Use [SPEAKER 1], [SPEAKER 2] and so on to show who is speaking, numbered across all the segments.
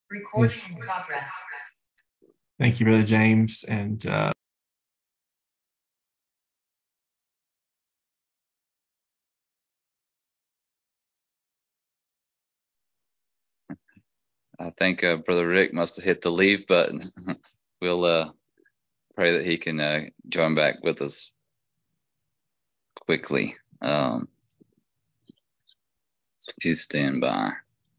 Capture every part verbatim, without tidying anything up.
[SPEAKER 1] Recording in progress. Thank you, Brother James. And uh,
[SPEAKER 2] I think uh, Brother Rick must have hit the leave button. We'll uh, pray that he can uh, join back with us quickly. Um, please stand by.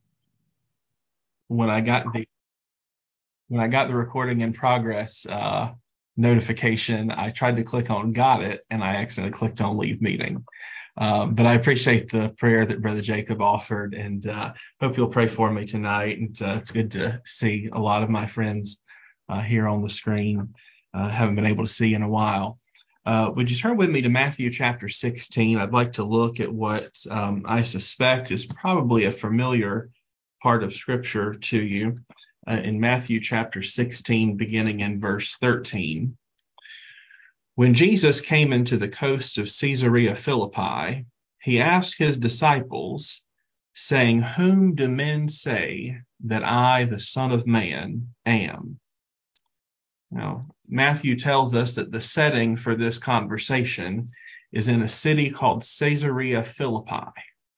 [SPEAKER 1] When I got the when I got the recording in progress uh, notification, I tried to click on "Got it" and I accidentally clicked on "Leave Meeting." Um, but I appreciate the prayer that Brother Jacob offered, and uh, hope you'll pray for me tonight. And uh, it's good to see a lot of my friends uh, here on the screen. Uh, haven't been able to see in a while. Uh, would you turn with me to Matthew chapter sixteen? I'd like to look at what um, I suspect is probably a familiar part of Scripture to you. Uh, in Matthew chapter sixteen, beginning in verse thirteen. When Jesus came into the coast of Caesarea Philippi, he asked his disciples, saying, "Whom do men say that I, the Son of Man, am?" Now, Matthew tells us that the setting for this conversation is in a city called Caesarea Philippi.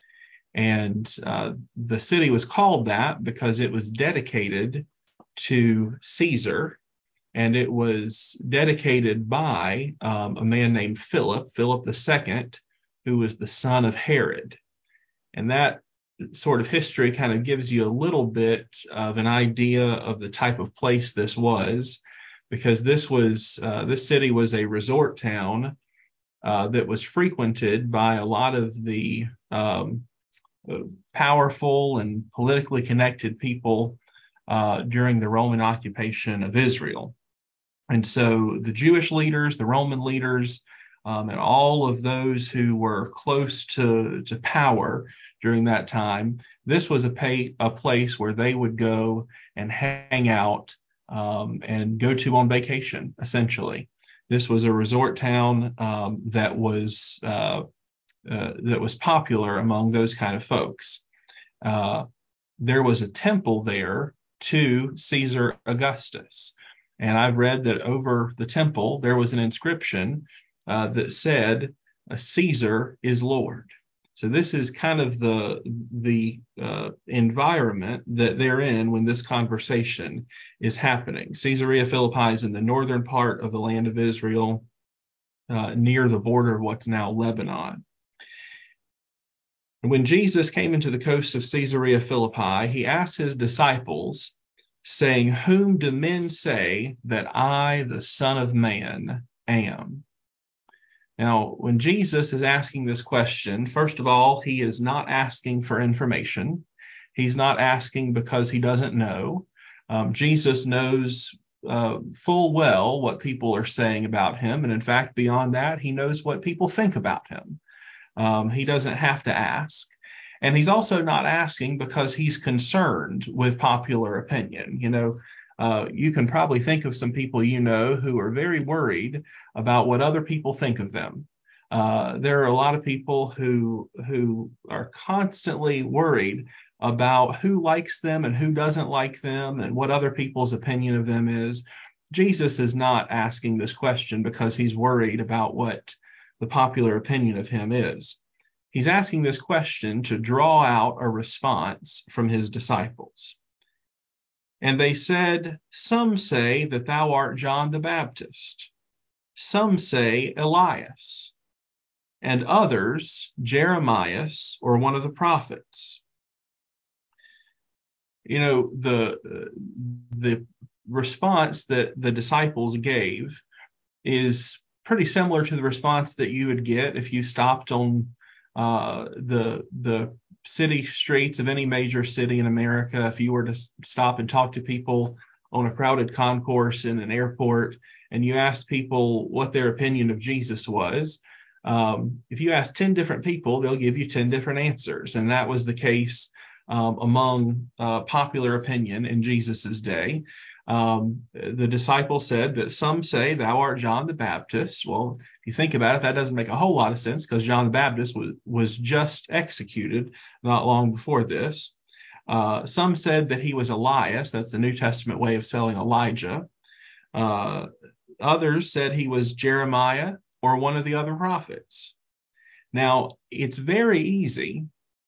[SPEAKER 1] And uh, the city was called that because it was dedicated to Caesar, and it was dedicated by um, a man named Philip, Philip the Second, who was the son of Herod. And that sort of history kind of gives you a little bit of an idea of the type of place this was, because this was uh, this city was a resort town uh, that was frequented by a lot of the um, powerful and politically connected people uh, during the Roman occupation of Israel. And so the Jewish leaders, the Roman leaders, um, and all of those who were close to, to power during that time, this was a, pay, a place where they would go and hang out um, and go to on vacation, essentially. This was a resort town um, that was uh, uh, that was popular among those kind of folks. Uh, there was a temple there to Caesar Augustus. And I've read that over the temple, there was an inscription uh, that said, "Caesar is Lord." So this is kind of the, the uh, environment that they're in when this conversation is happening. Caesarea Philippi is in the northern part of the land of Israel, uh, near the border of what's now Lebanon. And when Jesus came into the coast of Caesarea Philippi, he asked his disciples, saying, "Whom do men say that I, the Son of Man, am?" Now, when Jesus is asking this question, first of all, he is not asking for information. He's not asking because he doesn't know. Um, Jesus knows uh, full well what people are saying about him. And in fact, beyond that, he knows what people think about him. Um, he doesn't have to ask. And he's also not asking because he's concerned with popular opinion. You know, uh, you can probably think of some people you know who are very worried about what other people think of them. Uh, there are a lot of people who who are constantly worried about who likes them and who doesn't like them and what other people's opinion of them is. Jesus is not asking this question because he's worried about what the popular opinion of him is. He's asking this question to draw out a response from his disciples. And they said, "Some say that thou art John the Baptist. Some say Elias, and others Jeremias or one of the prophets." You know, the, the response that the disciples gave is pretty similar to the response that you would get if you stopped on uh, the the city streets of any major city in America. If you were to stop and talk to people on a crowded concourse in an airport and you asked people what their opinion of Jesus was, um, if you ask ten different people, they'll give you ten different answers. And that was the case um, among uh, popular opinion in Jesus's day. Um, the disciples said that some say thou art John the Baptist. Well, if you think about it, that doesn't make a whole lot of sense because John the Baptist was, was just executed not long before this. Uh, some said that he was Elias. That's the New Testament way of spelling Elijah. Uh, others said he was Jeremiah or one of the other prophets. Now, it's very easy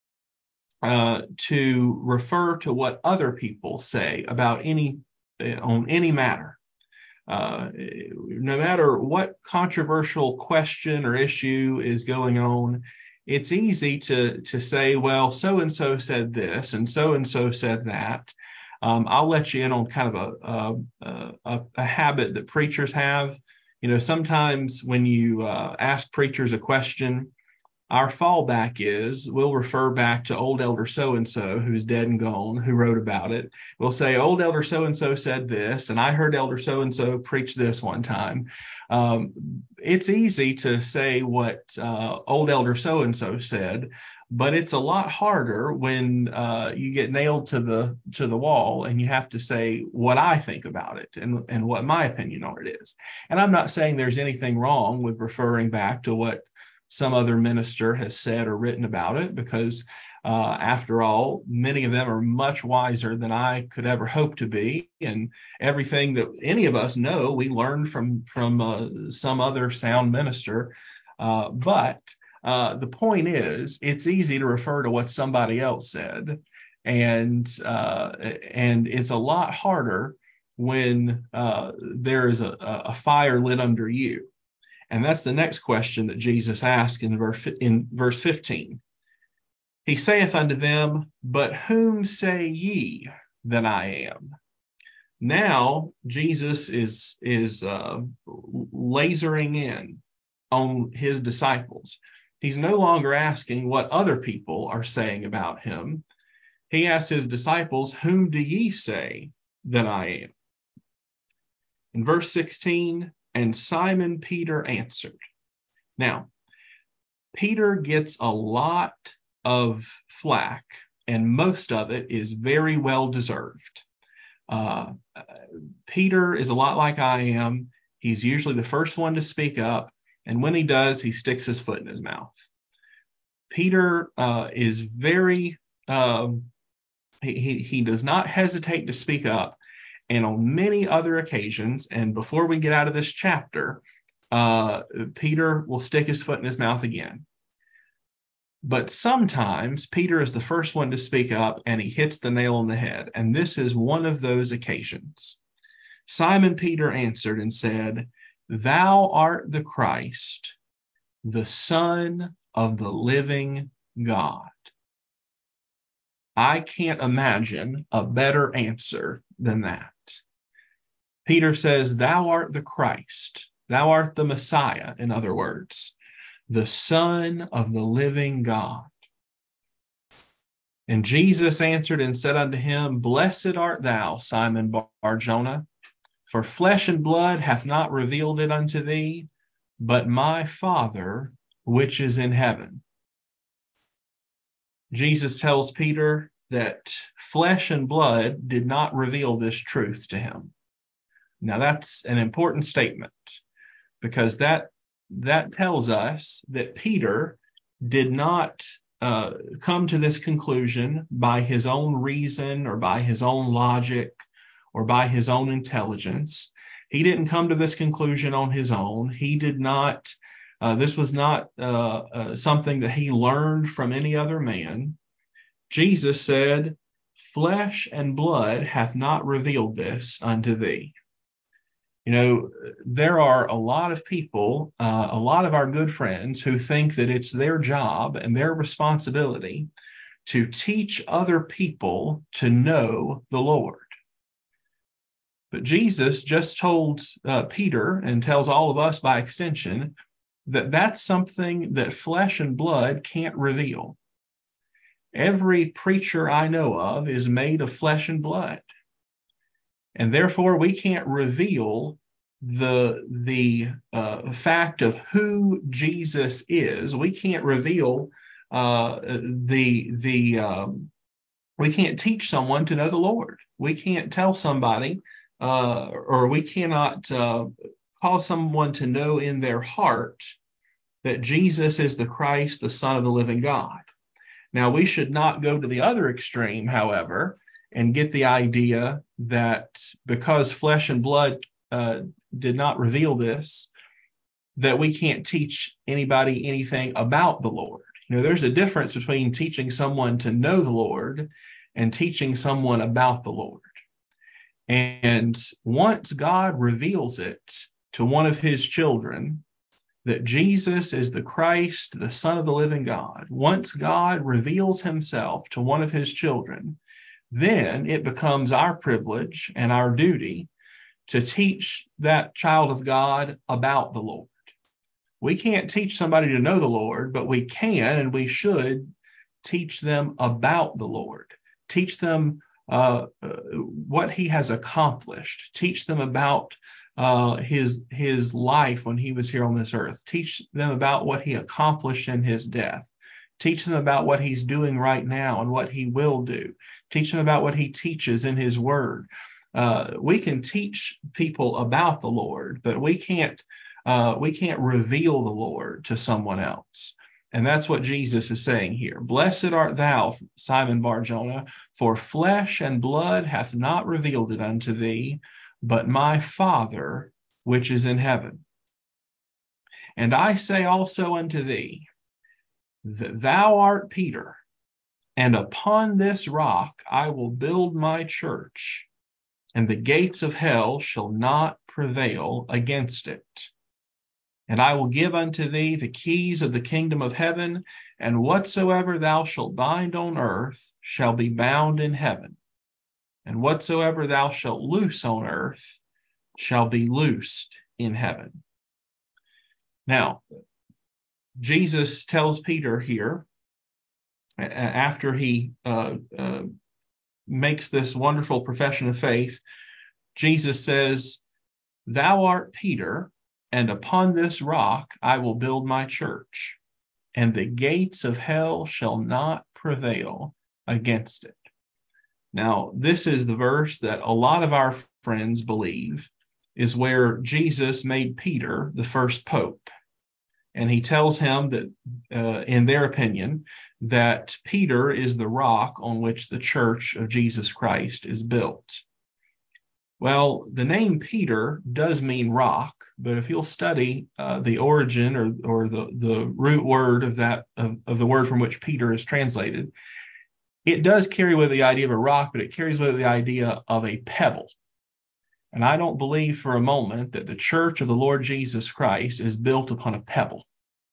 [SPEAKER 1] uh, to refer to what other people say about any on any matter. Uh, no matter what controversial question or issue is going on, it's easy to to say, well, so-and-so said this and so-and-so said that. Um, I'll let you in on kind of a, a, a, a habit that preachers have. You know, sometimes when you uh, ask preachers a question, our fallback is we'll refer back to old elder so-and-so who's dead and gone, who wrote about it. We'll say, old elder so-and-so said this, and I heard elder so-and-so preach this one time. Um, it's easy to say what uh, old elder so-and-so said, but it's a lot harder when uh, you get nailed to the to the wall and you have to say what I think about it and, and what my opinion on it is. And I'm not saying there's anything wrong with referring back to what some other minister has said or written about it, because uh, after all, many of them are much wiser than I could ever hope to be. And everything that any of us know, we learned from, from uh, some other sound minister. Uh, but uh, the point is, it's easy to refer to what somebody else said. And, uh, and it's a lot harder when uh, there is a, a fire lit under you. And that's the next question that Jesus asked in verse, in verse fifteen. He saith unto them, but whom say ye that I am? Now, Jesus is, is uh, lasering in on his disciples. He's no longer asking what other people are saying about him. He asks his disciples, whom do ye say that I am? In verse sixteen, and Simon Peter answered. Now, Peter gets a lot of flack, and most of it is very well deserved. Uh, Peter is a lot like I am. He's usually the first one to speak up, and when he does, he sticks his foot in his mouth. Peter uh, is very, um, he, he, he does not hesitate to speak up. And on many other occasions, and before we get out of this chapter, uh, Peter will stick his foot in his mouth again. But sometimes Peter is the first one to speak up and he hits the nail on the head. And this is one of those occasions. Simon Peter answered and said, Thou art the Christ, the Son of the living God. I can't imagine a better answer than that. Peter says, Thou art the Christ. Thou art the Messiah, in other words, the Son of the living God. And Jesus answered and said unto him, Blessed art thou, Simon Bar-Jonah, for flesh and blood hath not revealed it unto thee, but my Father which is in heaven. Jesus tells Peter that flesh and blood did not reveal this truth to him. Now that's an important statement, because that that tells us that Peter did not uh, come to this conclusion by his own reason or by his own logic or by his own intelligence. He didn't come to this conclusion on his own. He did not, uh, this was not uh, uh, something that he learned from any other man. Jesus said, Flesh and blood hath not revealed this unto thee. You know, there are a lot of people, uh, a lot of our good friends who think that it's their job and their responsibility to teach other people to know the Lord. But Jesus just told uh, Peter, and tells all of us by extension, that that's something that flesh and blood can't reveal. Every preacher I know of is made of flesh and blood. And therefore, we can't reveal the the uh, fact of who Jesus is. We can't reveal uh, the the um, we can't teach someone to know the Lord. We can't tell somebody, uh, or we cannot uh, cause someone to know in their heart that Jesus is the Christ, the Son of the living God. Now, we should not go to the other extreme, however, and get the idea that because flesh and blood uh, did not reveal this, that we can't teach anybody anything about the Lord. You know, there's a difference between teaching someone to know the Lord and teaching someone about the Lord. And once God reveals it to one of his children, that Jesus is the Christ, the Son of the living God, once God reveals himself to one of his children, then it becomes our privilege and our duty to teach that child of God about the Lord. We can't teach somebody to know the Lord, but we can and we should teach them about the Lord. Teach them uh, uh, what he has accomplished. Teach them about uh, his his life when he was here on this earth. Teach them about what he accomplished in his death. Teach them about what he's doing right now and what he will do. Teach them about what he teaches in his word. Uh, we can teach people about the Lord, but we can't uh, we can't reveal the Lord to someone else. And that's what Jesus is saying here. Blessed art thou, Simon Bar-Jonah, for flesh and blood hath not revealed it unto thee, but my Father which is in heaven. And I say also unto thee, that thou art Peter, and upon this rock I will build my church, and the gates of hell shall not prevail against it. And I will give unto thee the keys of the kingdom of heaven, and whatsoever thou shalt bind on earth shall be bound in heaven, and whatsoever thou shalt loose on earth shall be loosed in heaven. Now, Jesus tells Peter here, after he uh, uh, makes this wonderful profession of faith, Jesus says, thou art Peter, and upon this rock I will build my church, and the gates of hell shall not prevail against it. Now, this is the verse that a lot of our friends believe is where Jesus made Peter the first pope. And he tells him that, uh, in their opinion, that Peter is the rock on which the church of Jesus Christ is built. Well, the name Peter does mean rock, but if you'll study uh, the origin or, or the, the root word of that of, of the word from which Peter is translated, it does carry with the idea of a rock, but it carries with the idea of a pebble. And I don't believe for a moment that the church of the Lord Jesus Christ is built upon a pebble.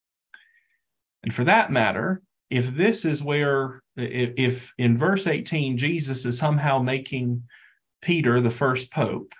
[SPEAKER 1] And for that matter, if this is where, if, if in verse eighteen, Jesus is somehow making Peter the first pope,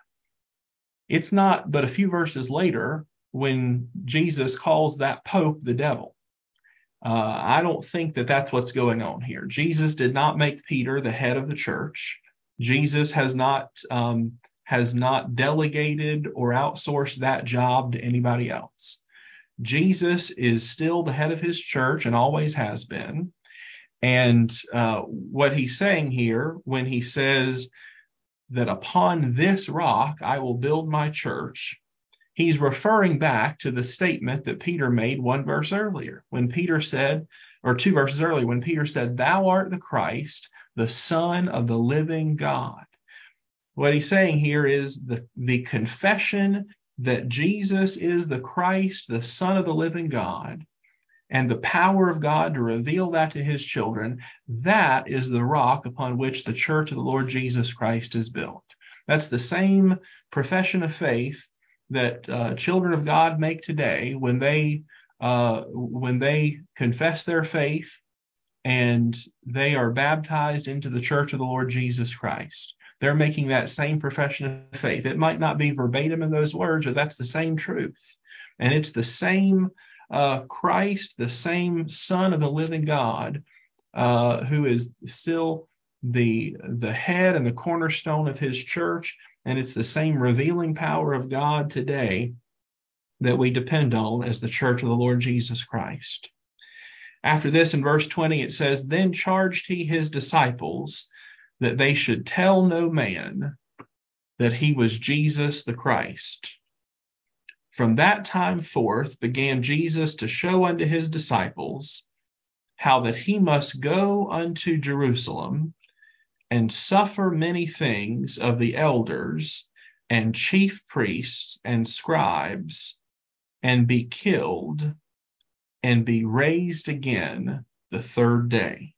[SPEAKER 1] it's not but a few verses later when Jesus calls that pope the devil. Uh, I don't think that that's what's going on here. Jesus did not make Peter the head of the church. Jesus has not um, has not delegated or outsourced that job to anybody else. Jesus is still the head of his church and always has been. And uh, what he's saying here when he says that upon this rock I will build my church, he's referring back to the statement that Peter made one verse earlier, when Peter said, or two verses earlier, when Peter said, thou art the Christ, the Son of the living God. What he's saying here is the, the confession that Jesus is the Christ, the Son of the living God, and the power of God to reveal that to his children, that is the rock upon which the church of the Lord Jesus Christ is built. That's the same profession of faith that uh, children of God make today when they uh, when they confess their faith and they are baptized into the church of the Lord Jesus Christ. They're making that same profession of faith. It might not be verbatim in those words, but that's the same truth. And it's the same uh, Christ, the same Son of the living God, uh, who is still the, the head and the cornerstone of his church. And it's the same revealing power of God today that we depend on as the church of the Lord Jesus Christ. After this, in verse twenty, it says, then charged he his disciples that they should tell no man that he was Jesus the Christ. From that time forth began Jesus to show unto his disciples how that he must go unto Jerusalem and suffer many things of the elders and chief priests and scribes, and be killed, and be raised again the third day.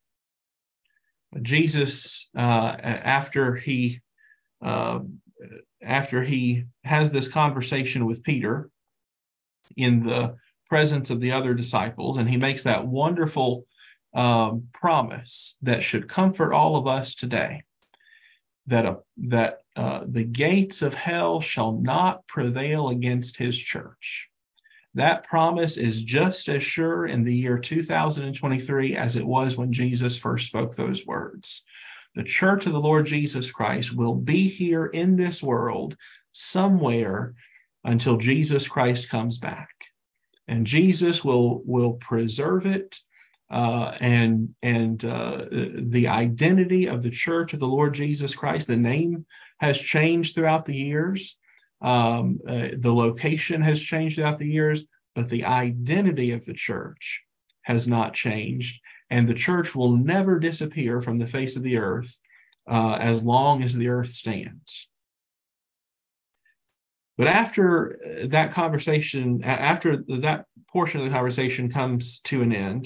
[SPEAKER 1] Jesus, uh, after he uh, after he has this conversation with Peter in the presence of the other disciples, and he makes that wonderful um, promise that should comfort all of us today, that uh, that uh, the gates of hell shall not prevail against his church. That promise is just as sure in the year two thousand twenty-three as it was when Jesus first spoke those words. The church of the Lord Jesus Christ will be here in this world somewhere until Jesus Christ comes back. And Jesus will, will preserve it, uh, and, and uh, the identity of the church of the Lord Jesus Christ. The name has changed throughout the years. Um, uh, the location has changed throughout the years, but the identity of the church has not changed, and the church will never disappear from the face of the earth uh, as long as the earth stands. But after that conversation, after that portion of the conversation comes to an end,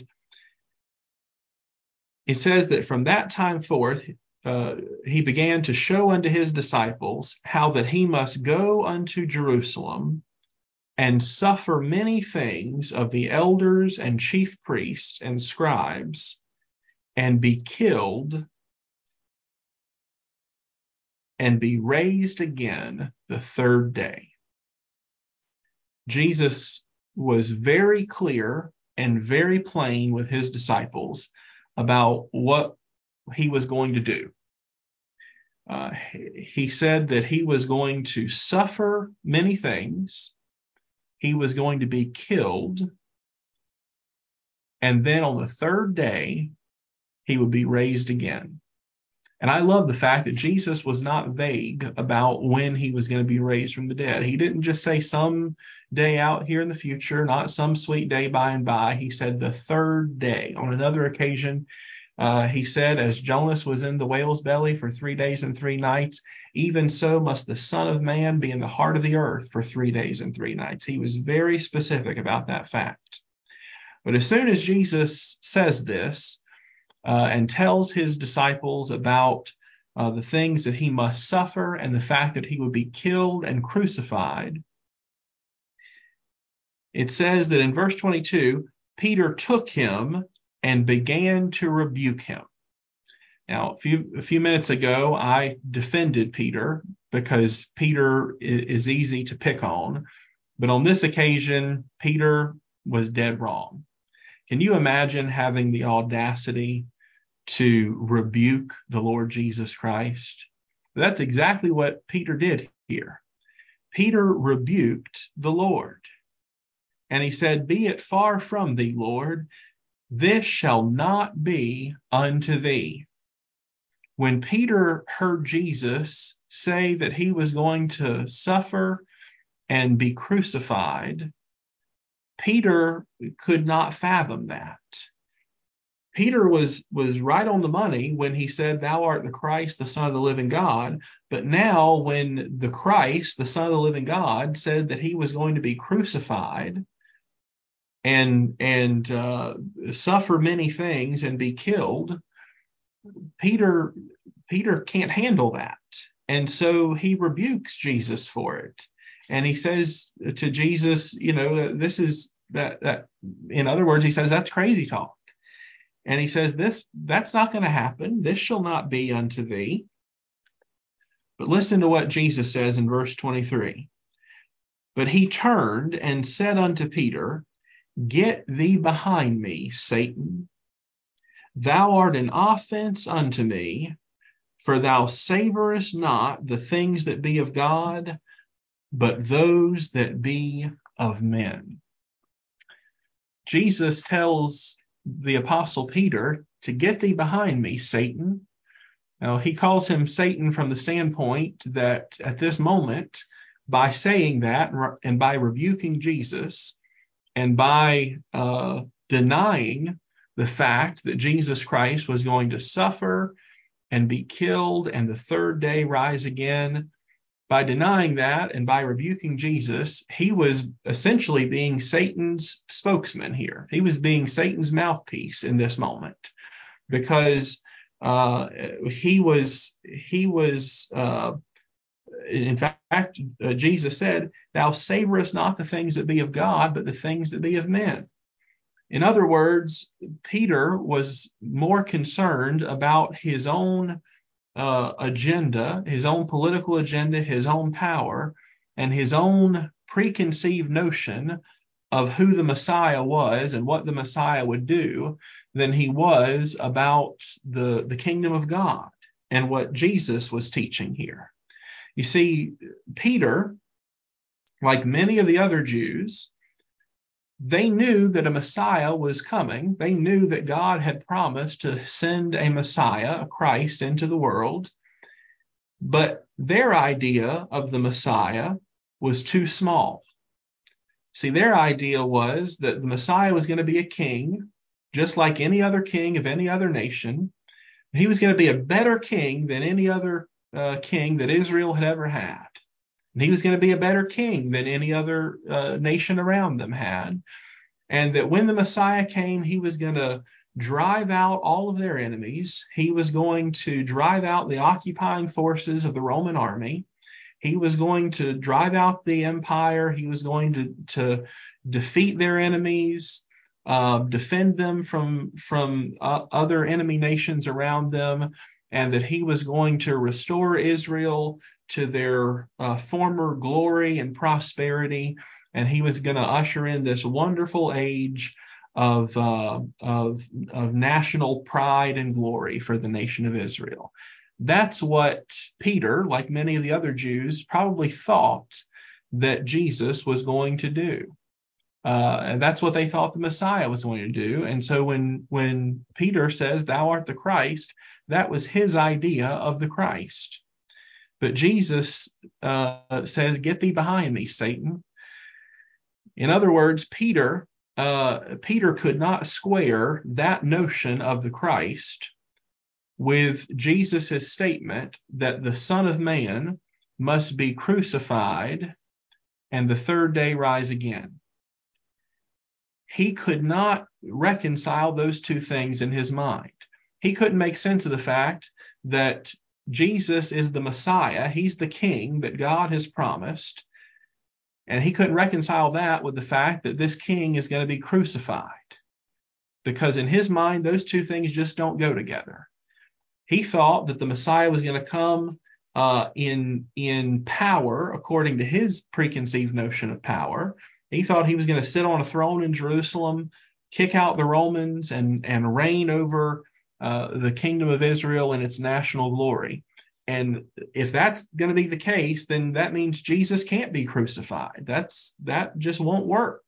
[SPEAKER 1] it says that from that time forth, Uh, he began to show unto his disciples how that he must go unto Jerusalem and suffer many things of the elders and chief priests and scribes, and be killed, and be raised again the third day. Jesus was very clear and very plain with his disciples about what he was going to do. Uh, he said that he was going to suffer many things. He was going to be killed. And then on the third day, he would be raised again. And I love the fact that Jesus was not vague about when he was going to be raised from the dead. He didn't just say some day out here in the future, not some sweet day by and by. He said the third day. On another occasion, Uh, he said, as Jonas was in the whale's belly for three days and three nights, even so must the Son of Man be in the heart of the earth for three days and three nights. He was very specific about that fact. But as soon as Jesus says this uh, and tells his disciples about uh, the things that he must suffer and the fact that he would be killed and crucified, it says that in verse twenty-two, Peter took him and began to rebuke him. Now, a few, a few minutes ago, I defended Peter because Peter is easy to pick on. But on this occasion, Peter was dead wrong. Can you imagine having the audacity to rebuke the Lord Jesus Christ? That's exactly what Peter did here. Peter rebuked the Lord. And he said, "Be it far from thee, Lord. This shall not be unto thee." When Peter heard Jesus say that he was going to suffer and be crucified, Peter could not fathom that. Peter was, was right on the money when he said, "Thou art the Christ, the Son of the living God." But now when the Christ, the Son of the living God, said that he was going to be crucified and and uh, suffer many things and be killed, Peter Peter can't handle that. And so he rebukes Jesus for it. And he says to Jesus, you know, this is that, that in other words, he says, that's crazy talk. And he says, this, that's not going to happen. This shall not be unto thee. But listen to what Jesus says in verse twenty-three. But he turned and said unto Peter, "Get thee behind me, Satan. Thou art an offense unto me, for thou savorest not the things that be of God, but those that be of men." Jesus tells the Apostle Peter to get thee behind me, Satan. Now, he calls him Satan from the standpoint that at this moment, by saying that and by rebuking Jesus and by uh, denying the fact that Jesus Christ was going to suffer and be killed and the third day rise again. By denying that and by rebuking Jesus, he was essentially being Satan's spokesman here. He was being Satan's mouthpiece in this moment, because uh, he was he was uh, in fact, uh, Jesus said, "Thou savorest not the things that be of God, but the things that be of men." In other words, Peter was more concerned about his own uh, agenda, his own political agenda, his own power, and his own preconceived notion of who the Messiah was and what the Messiah would do than he was about the, the kingdom of God and what Jesus was teaching here. You see, Peter, like many of the other Jews, they knew that a Messiah was coming. They knew that God had promised to send a Messiah, a Christ, into the world. But their idea of the Messiah was too small. See, their idea was that the Messiah was going to be a king, just like any other king of any other nation. He was going to be a better king than any other uh, king that Israel had ever had. And he was going to be a better king than any other uh, nation around them had. And that when the Messiah came, he was going to drive out all of their enemies. He was going to drive out the occupying forces of the Roman army. He was going to drive out the empire. He was going to, to defeat their enemies, uh, defend them from, from uh, other enemy nations around them, and that he was going to restore Israel to their uh, former glory and prosperity. And he was going to usher in this wonderful age of, uh, of, of national pride and glory for the nation of Israel. That's what Peter, like many of the other Jews, probably thought that Jesus was going to do. Uh, and that's what they thought the Messiah was going to do. And so when, when Peter says, "Thou art the Christ," that was his idea of the Christ. But Jesus uh, says, "Get thee behind me, Satan." In other words, Peter, uh, Peter could not square that notion of the Christ with Jesus' statement that the Son of Man must be crucified and the third day rise again. He could not reconcile those two things in his mind. He couldn't make sense of the fact that Jesus is the Messiah. He's the king that God has promised. And he couldn't reconcile that with the fact that this king is going to be crucified. Because in his mind, those two things just don't go together. He thought that the Messiah was going to come uh, in, in power, according to his preconceived notion of power. He thought he was going to sit on a throne in Jerusalem, kick out the Romans, and, and reign over uh, the kingdom of Israel in its national glory. And if that's going to be the case, then that means Jesus can't be crucified. That's that just won't work.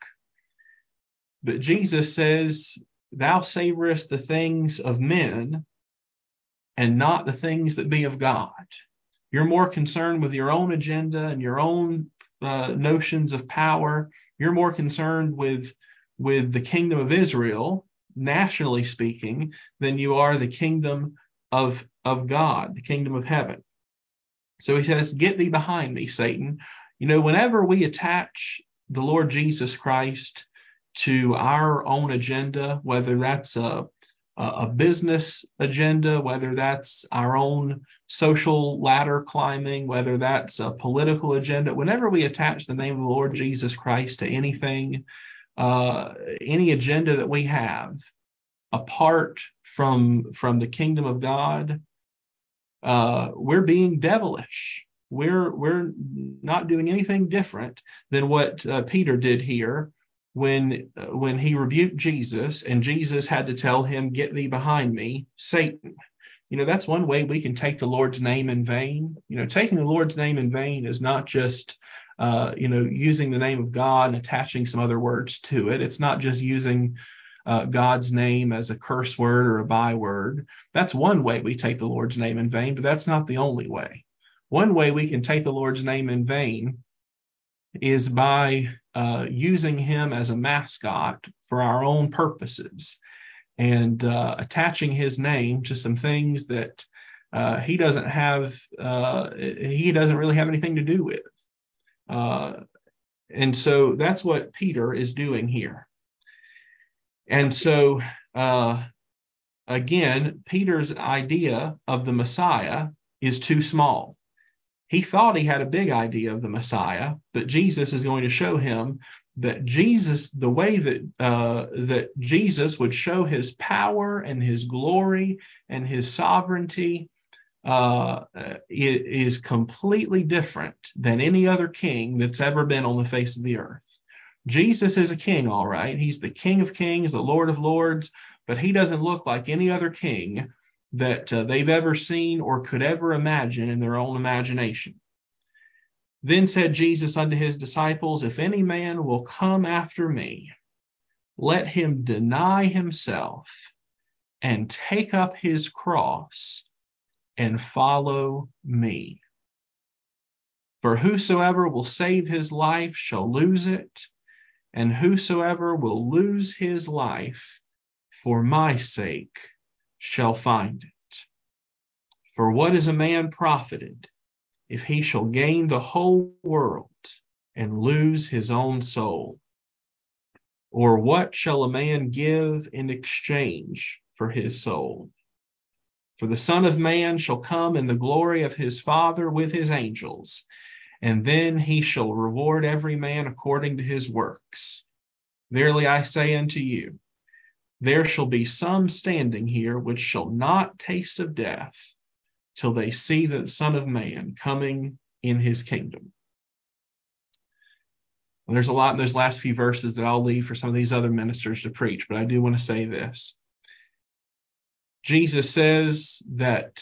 [SPEAKER 1] But Jesus says, "Thou savorest the things of men and not the things that be of God." You're more concerned with your own agenda and your own uh, notions of power. You're more concerned with, with the kingdom of Israel, nationally speaking, than you are the kingdom of, of God, the kingdom of heaven. So he says, "Get thee behind me, Satan." You know, whenever we attach the Lord Jesus Christ to our own agenda, whether that's a a business agenda, whether that's our own social ladder climbing, whether that's a political agenda, whenever we attach the name of the Lord Jesus Christ to anything, uh, any agenda that we have apart from, from the kingdom of God, uh, we're being devilish. We're, we're not doing anything different than what uh, Peter did here when uh, when he rebuked Jesus, and Jesus had to tell him, "Get thee behind me, Satan." You know, that's one way we can take the Lord's name in vain. You know, taking the Lord's name in vain is not just, uh, you know, using the name of God and attaching some other words to it. It's not just using uh, God's name as a curse word or a byword. That's one way we take the Lord's name in vain, but that's not the only way. One way we can take the Lord's name in vain is by uh, using him as a mascot for our own purposes. and uh, attaching his name to some things that uh, he doesn't have, uh, he doesn't really have anything to do with. Uh, and so that's what Peter is doing here. And so, uh, again, Peter's idea of the Messiah is too small. He thought he had a big idea of the Messiah, but Jesus is going to show him that Jesus, the way that uh, that Jesus would show his power and his glory and his sovereignty uh, is completely different than any other king that's ever been on the face of the earth. Jesus is a king, all right. He's the King of Kings, the Lord of Lords, but he doesn't look like any other king that uh, they've ever seen or could ever imagine in their own imagination. Then said Jesus unto his disciples, if any man will come after me, let him deny himself and take up his cross and follow me. For whosoever will save his life shall lose it, and whosoever will lose his life for my sake shall find it. For what is a man profited if he shall gain the whole world and lose his own soul? Or what shall a man give in exchange for his soul? For the Son of Man shall come in the glory of his Father with his angels, and then he shall reward every man according to his works. Verily I say unto you, there shall be some standing here which shall not taste of death till they see the Son of Man coming in his kingdom. Well, there's a lot in those last few verses that I'll leave for some of these other ministers to preach, but I do want to say this. Jesus says that,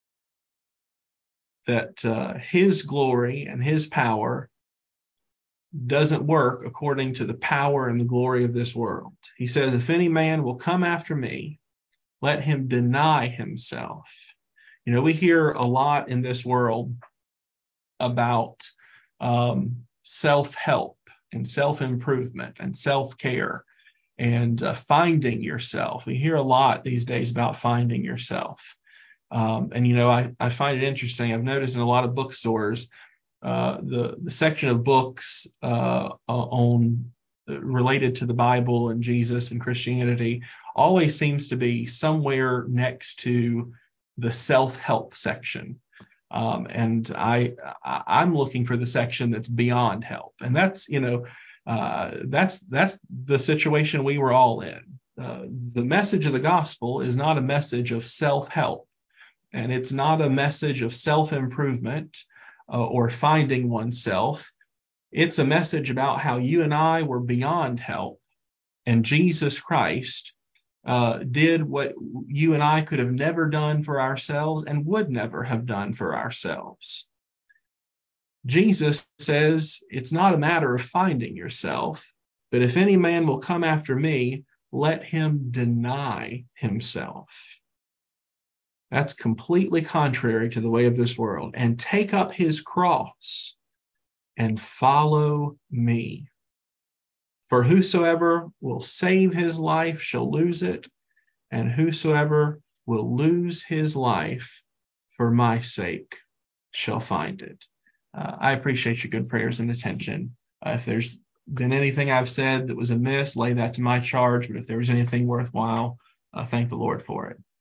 [SPEAKER 1] that uh, his glory and his power doesn't work according to the power and the glory of this world. He says, if any man will come after me, let him deny himself. You know, we hear a lot in this world about um, self-help and self-improvement and self-care and uh, finding yourself. We hear a lot these days about finding yourself. Um, and, you know, I, I find it interesting. I've noticed in a lot of bookstores, uh, the, the section of books uh, on uh, related to the Bible and Jesus and Christianity always seems to be somewhere next to the self-help section. Um, and I, I, I'm looking for the section that's beyond help. And that's, you know, uh, that's, that's the situation we were all in. Uh, the message of the gospel is not a message of self-help, and it's not a message of self-improvement uh, or finding oneself. It's a message about how you and I were beyond help, and Jesus Christ uh, did what you and I could have never done for ourselves and would never have done for ourselves. Jesus says it's not a matter of finding yourself, but if any man will come after me, let him deny himself. That's completely contrary to the way of this world. And take up his cross and follow me. For whosoever will save his life shall lose it, and whosoever will lose his life for my sake shall find it. Uh, I appreciate your good prayers and attention. Uh, if there's been anything I've said that was amiss, lay that to my charge. But if there was anything worthwhile, uh, thank the Lord for it.